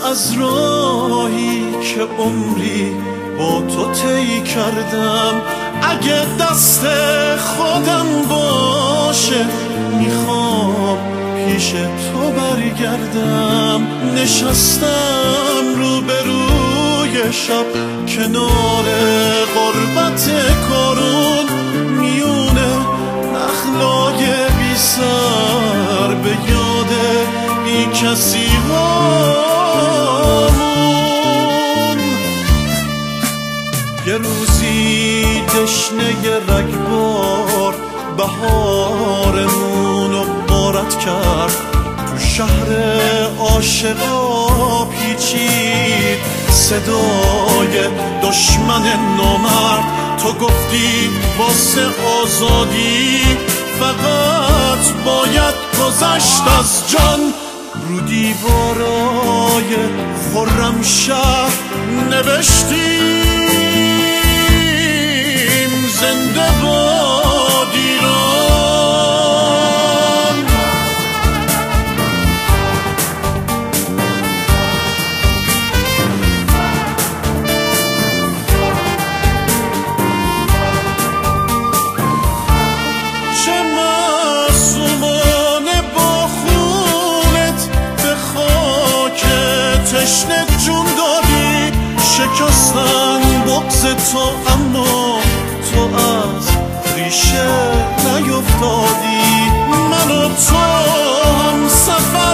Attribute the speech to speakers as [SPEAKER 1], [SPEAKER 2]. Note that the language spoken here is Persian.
[SPEAKER 1] از راهی که عمری با تو طی کردم. اگه دست خودم باشه میخوام پیش تو برگردم. نشستم روبروی شب کنار غربت کارون، میونه نخلای بی سر به یاد بی کسی هامون. یه روزی دشنه رگبار بهارمون رو غارت کرد، تو شهر عاشقا پیچید صدای دشمن نامرد. تو گفتی واسه آزادی فقط باید گذشت از جان. رو دیوارای خرمشهر نوشتیم زنده باد ایران. چه معصومانه با خونت به خاک تشنه جون دادی. شکستن بغض تو اما تو از ریشه نیفتادی. من و تو هم سفر